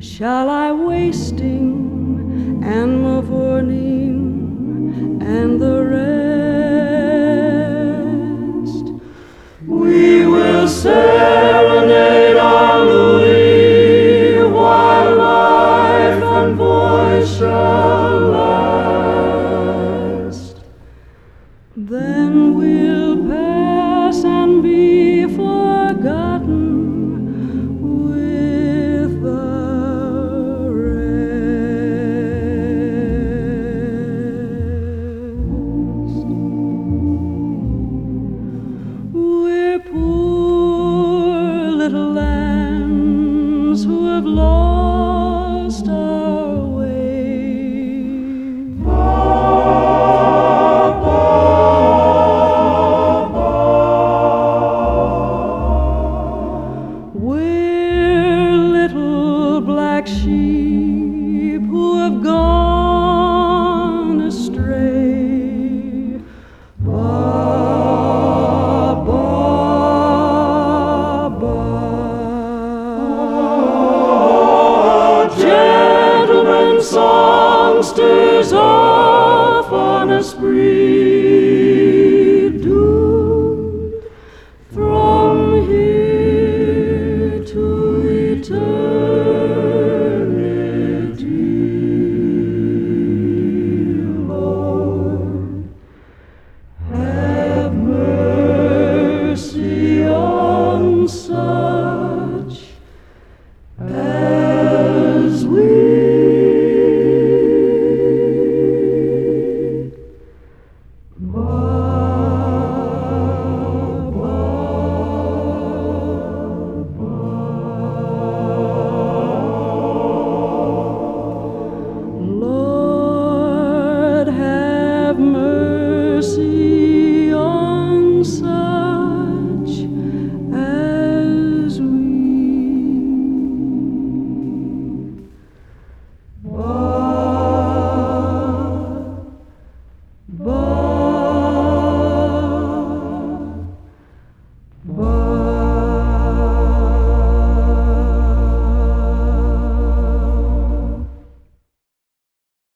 shall I wasting and Mavourneen and the rest. We will serenade our Louis while life and voice shall last. Then we'll pass and be forgotten with the rest. We're poor little lambs who have lost our way. We're little black sheep who have gone astray. Ba, ba, ba. Gentlemen songsters off on a spree.